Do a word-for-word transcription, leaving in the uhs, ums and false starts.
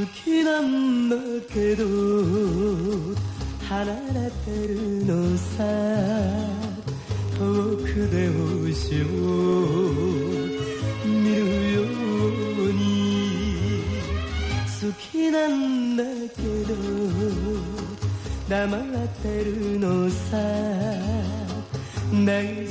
きなんだけど離れてるのさ遠くで星を見るように好きなんだけど黙ってるのさ大